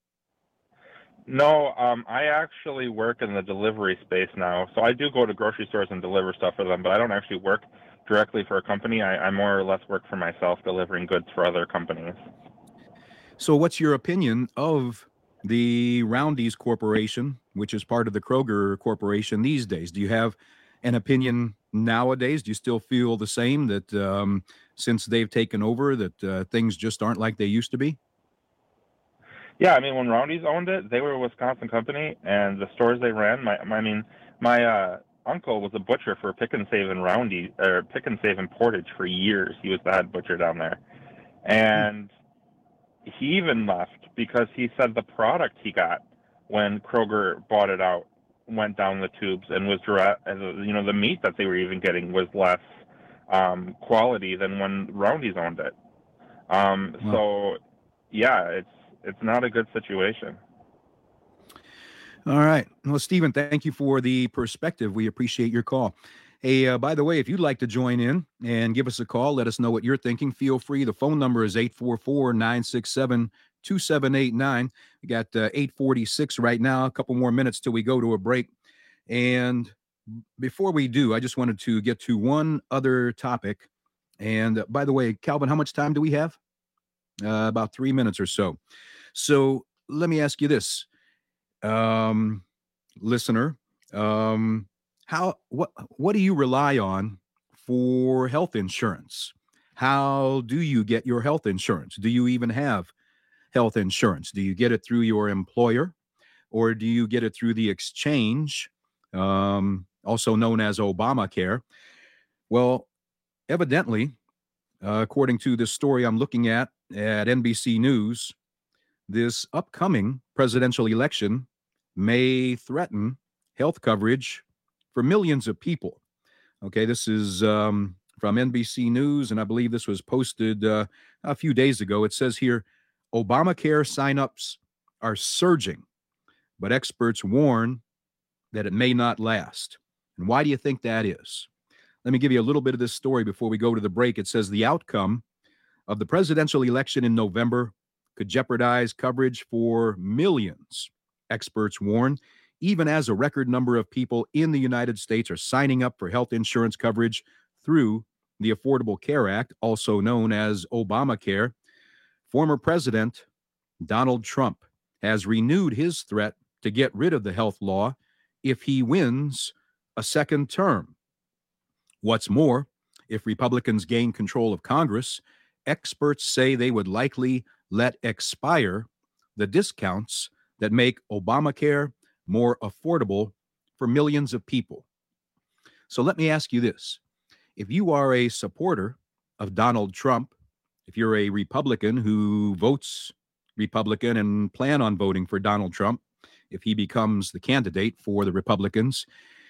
No, I actually work in the delivery space now. So I do go to grocery stores and deliver stuff for them, but I don't actually work directly for a company. I more or less work for myself, delivering goods for other companies. So what's your opinion of the Roundy's Corporation, which is part of the Kroger Corporation these days? Do you have an opinion nowadays? Do you still feel the same, that since they've taken over, that things just aren't like they used to be? Yeah, I mean, when Roundy's owned it, they were a Wisconsin company, and the stores they ran, my uncle was a butcher for Pick and Save and Roundy, or Pick and Save and Portage for years. He was the head butcher down there. And he even left because he said the product he got when Kroger bought it out went down the tubes and was the meat that they were even getting was less quality than when Roundy's owned it. So yeah, it's not a good situation. All right. Well, Stephen, thank you for the perspective. We appreciate your call. Hey, by the way, if you'd like to join in and give us a call, let us know what you're thinking. Feel free. The phone number is 844-967-2789. We got 8:46 right now. A couple more minutes till we go to a break. And before we do, I just wanted to get to one other topic. And by the way, Calvin, how much time do we have? About 3 minutes or so. So let me ask you this, listener, what do you rely on for health insurance? How do you get your health insurance? Do you even have health insurance? Do you get it through your employer, or do you get it through the exchange, also known as Obamacare? Well, evidently, according to this story I'm looking at NBC News, this upcoming presidential election may threaten health coverage for millions of people. Okay, this is from NBC News, and I believe this was posted a few days ago. It says here, Obamacare signups are surging, but experts warn that it may not last. And why do you think that is? Let me give you a little bit of this story before we go to the break. It says the outcome of the presidential election in November could jeopardize coverage for millions, experts warn, even as a record number of people in the United States are signing up for health insurance coverage through the Affordable Care Act, also known as Obamacare. Former President Donald Trump has renewed his threat to get rid of the health law if he wins a second term. What's more, if Republicans gain control of Congress, experts say they would likely let expire the discounts that make Obamacare more affordable for millions of people. So let me ask you this. If you are a supporter of Donald Trump, if you're a Republican who votes Republican and plan on voting for Donald Trump, if he becomes the candidate for the Republicans,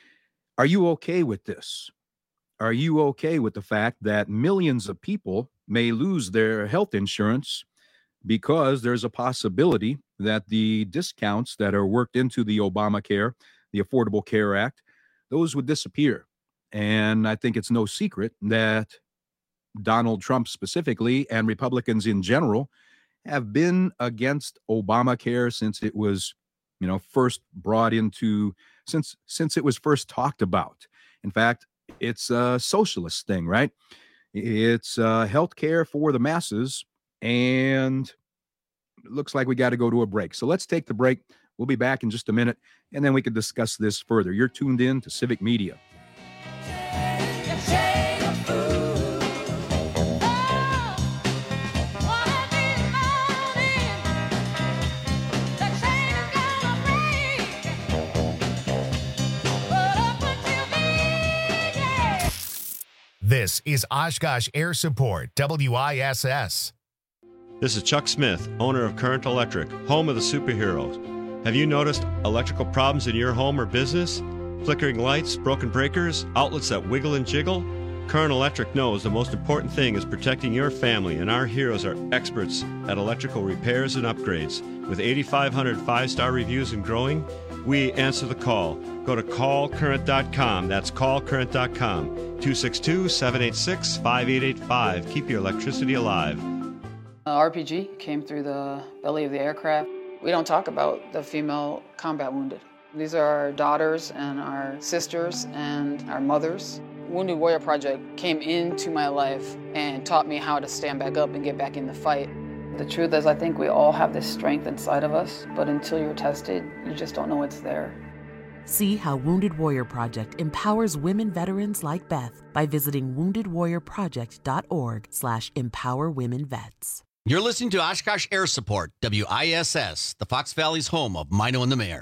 are you okay with this? Are you okay with the fact that millions of people may lose their health insurance because there's a possibility that the discounts that are worked into the Obamacare, the Affordable Care Act, those would disappear? And I think it's no secret that Donald Trump specifically and Republicans in general have been against Obamacare since it was, first brought into, since it was first talked about. In fact, it's a socialist thing, right? It's health care for the masses, and it looks like we got to go to a break. So let's take the break. We'll be back in just a minute, and then we can discuss this further. You're tuned in to Civic Media. This is Oshkosh Air Support, WISS. This is Chuck Smith, owner of Current Electric, home of the superheroes. Have you noticed electrical problems in your home or business? Flickering lights, broken breakers, outlets that wiggle and jiggle? Current Electric knows the most important thing is protecting your family, and our heroes are experts at electrical repairs and upgrades. With 8,500 five-star reviews and growing, we answer the call. Go to callcurrent.com. That's callcurrent.com. 262-786-5885. Keep your electricity alive. RPG came through the belly of the aircraft. We don't talk about the female combat wounded. These are our daughters and our sisters and our mothers. Wounded Warrior Project came into my life and taught me how to stand back up and get back in the fight. The truth is, I think we all have this strength inside of us, but until you're tested, you just don't know it's there. See how Wounded Warrior Project empowers women veterans like Beth by visiting woundedwarriorproject.org/empowerwomenvets. You're listening to Oshkosh Air Support, WISS, the Fox Valley's home of Mino and the Mayor.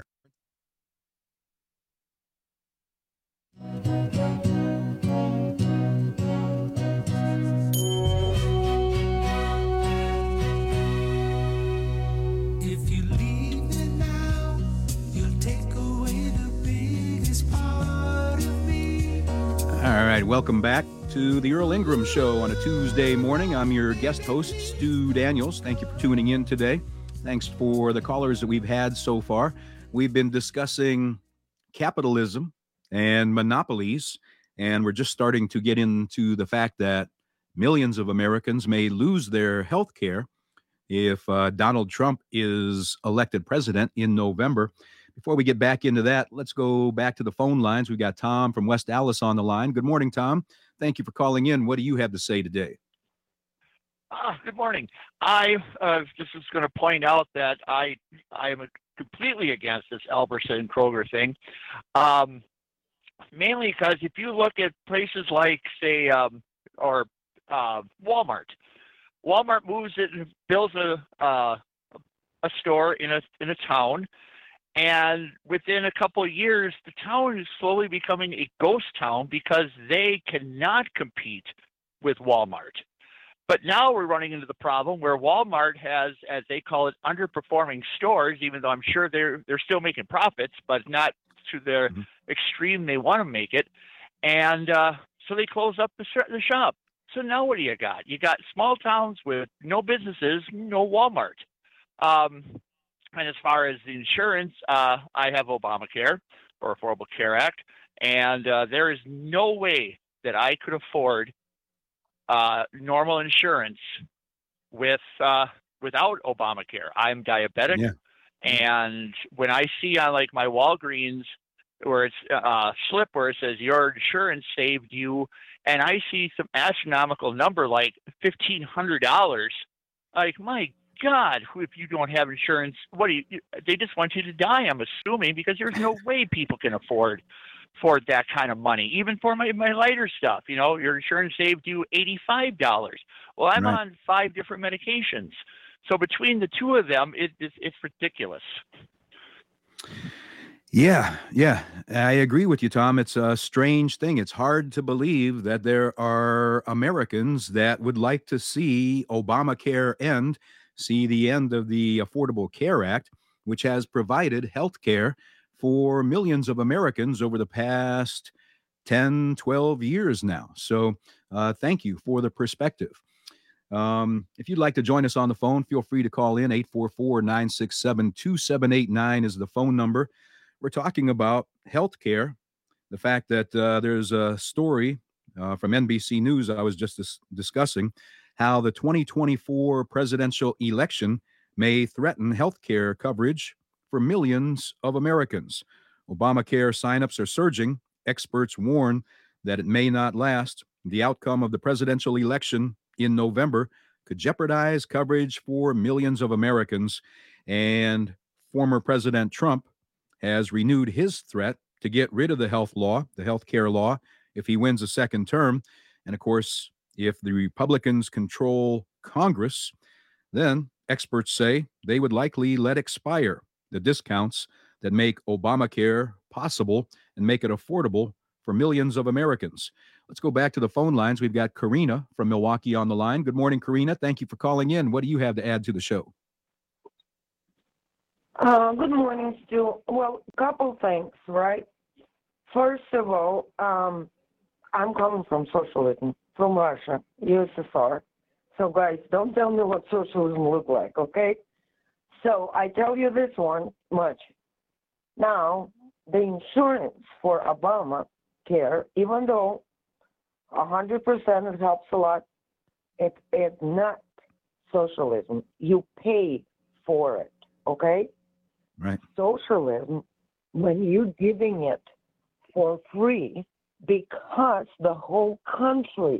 If you leave me now, you'll take away the biggest part of me. All right, welcome back to the Earl Ingram Show on a Tuesday morning. I'm your guest host, Stu Daniels. Thank you for tuning in today. Thanks for the callers that we've had so far. We've been discussing capitalism and monopolies, and we're just starting to get into the fact that millions of Americans may lose their health care if Donald Trump is elected president in November. Before we get back into that, let's go back to the phone lines. We've got Tom from West Allis on the line. Good morning, Tom. Thank you for calling in. What do you have to say today? Good morning. I just was going to point out that I am completely against this Albertson Kroger thing, mainly because if you look at places like, say, Walmart. Walmart moves it and builds a store in a town, and within a couple of years, the town is slowly becoming a ghost town because they cannot compete with Walmart. But now we're running into the problem where Walmart has, as they call it, underperforming stores, even though I'm sure they're still making profits, but not to the extreme they want to make it. And so they close up the shop. So now what do you got? You got small towns with no businesses, no Walmart. And as far as the insurance, I have Obamacare, or Affordable Care Act, and there is no way that I could afford normal insurance without Obamacare. I'm diabetic, and when I see on like my Walgreens where it's slip where it says your insurance saved you, and I see some astronomical number like $1,500, like my God, if you don't have insurance, they just want you to die, I'm assuming, because there's no way people can afford that kind of money. Even for my lighter stuff, your insurance saved you $85. Well, I'm on 5 different medications. So between the two of them, it's ridiculous. Yeah, I agree with you, Tom. It's a strange thing. It's hard to believe that there are Americans that would like to see Obamacare end, see the end of the Affordable Care Act, which has provided health care for millions of Americans over the past 10, 12 years now. So thank you for the perspective. If you'd like to join us on the phone, feel free to call in. 844-967-2789 is the phone number. We're talking about health care, the fact that there's a story from NBC News I was just discussing, how the 2024 presidential election may threaten health care coverage for millions of Americans. Obamacare signups are surging. Experts warn that it may not last. The outcome of the presidential election in November could jeopardize coverage for millions of Americans. And former President Trump has renewed his threat to get rid of the health care law, if he wins a second term. And of course, if the Republicans control Congress, then experts say they would likely let expire the discounts that make Obamacare possible and make it affordable for millions of Americans. Let's go back to the phone lines. We've got Karina from Milwaukee on the line. Good morning, Karina. Thank you for calling in. What do you have to add to the show? Good morning, Stu. Well, a couple things, right? First of all, I'm coming from socialism, from Russia, USSR. So, guys, don't tell me what socialism look like, okay? So I tell you this one much. Now, the insurance for Obamacare, even though 100% it helps a lot, it's not socialism. You pay for it, okay? Right. Socialism, when you're giving it for free because the whole country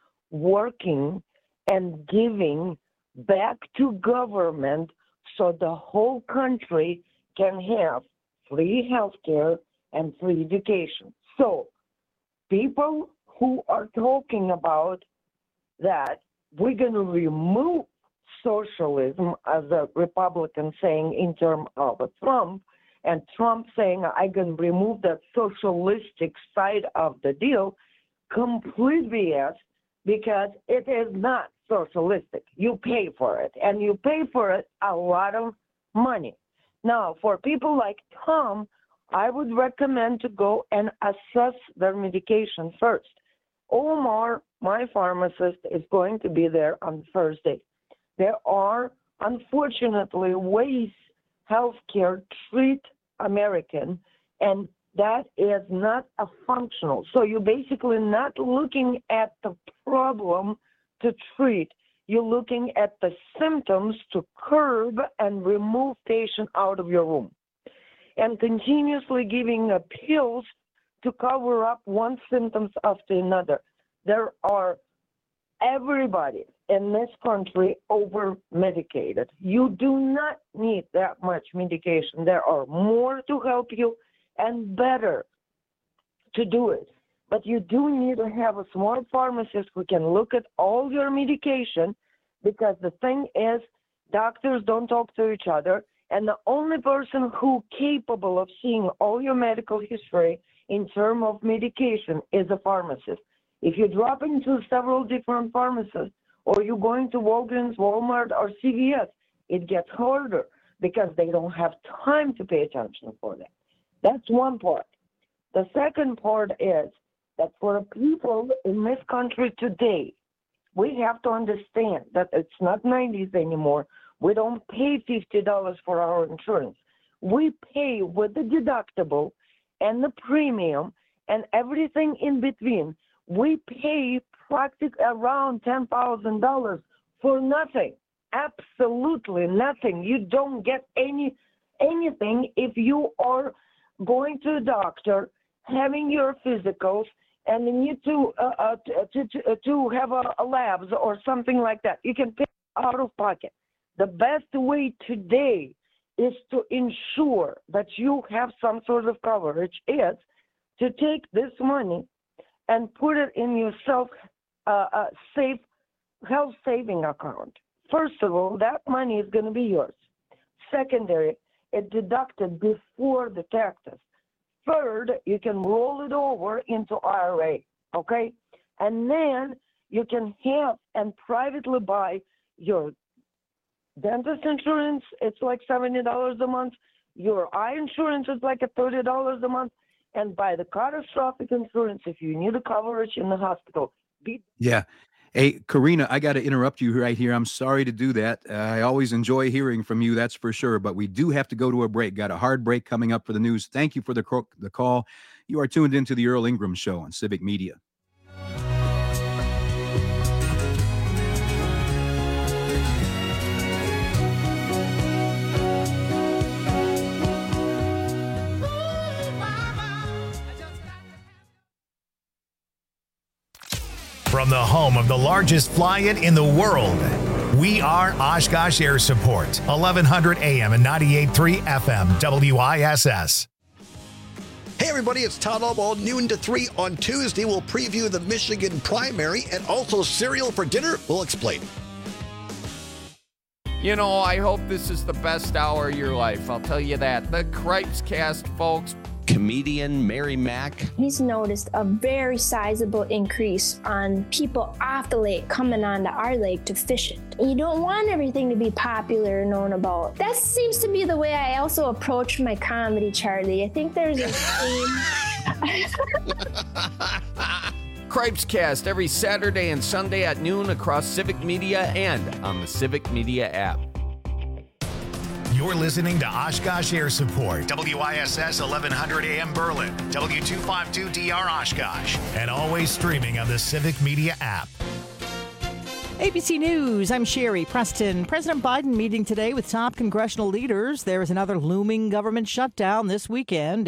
working and giving back to government so the whole country can have free health care and free education. So people who are talking about that we're going to remove socialism, as a Republican saying in terms of Trump, and Trump saying I can remove that socialistic side of the deal, complete BS, because it is not socialistic. You pay for it, and you pay for it a lot of money. Now, for people like Tom, I would recommend to go and assess their medication first. Omar, my pharmacist, is going to be there on Thursday. There are, unfortunately, ways healthcare treat American, and that is not a functional. So you're basically not looking at the problem to treat. You're looking at the symptoms to curb and remove patient out of your room, and continuously giving pills to cover up one symptoms after another. There are everybody in this country over-medicated. You do not need that much medication. There are more to help you and better to do it. But you do need to have a smart pharmacist who can look at all your medication, because the thing is, doctors don't talk to each other, and the only person who capable of seeing all your medical history in terms of medication is a pharmacist. If you drop into several different pharmacists, or you're going to Walgreens, Walmart, or CVS, it gets harder because they don't have time to pay attention for that. That's one part. The second part is that for people in this country today, we have to understand that it's not 90s anymore. We don't pay $50 for our insurance. We pay with the deductible and the premium and everything in between. We pay practically around $10,000 for nothing, absolutely nothing. You don't get anything if you are going to a doctor, having your physicals, and you need to have a labs or something like that. You can pay out of pocket. The best way today is to ensure that you have some sort of coverage is to take this money and put it in your safe health saving account. First of all, that money is going to be yours. Secondary, it's deducted before the taxes. Third, you can roll it over into IRA, okay? And then you can have and privately buy your dentist insurance. It's like $70 a month. Your eye insurance is like $30 a month. And buy the catastrophic insurance if you need a coverage in the hospital. Yeah. Hey, Karina, I got to interrupt you right here. I'm sorry to do that. I always enjoy hearing from you, that's for sure. But we do have to go to a break. Got a hard break coming up for the news. Thank you for the call. You are tuned into the Earl Ingram Show on Civic Media. From the home of the largest fly-in in the world, we are Oshkosh Air Support, 1100 AM and 98.3 FM, WISS. Hey everybody, it's Todd Albaugh, noon to 3 on Tuesday. We'll preview the Michigan primary and also cereal for dinner. We'll explain. You know, I hope this is the best hour of your life. I'll tell you that. The Cripes Cast, folks, comedian Mary Mack. He's noticed a very sizable increase on people off the lake coming onto our lake to fish it. You don't want everything to be popular and known about. That seems to be the way I also approach my comedy, Charlie. I think there's a theme. Cripes Cast every Saturday and Sunday at noon across Civic Media and on the Civic Media app. You're listening to Oshkosh Air Support, WISS 1100 AM Berlin, W252DR Oshkosh, and always streaming on the Civic Media app. ABC News, I'm Sherry Preston. President Biden meeting today with top congressional leaders. There is another looming government shutdown this weekend.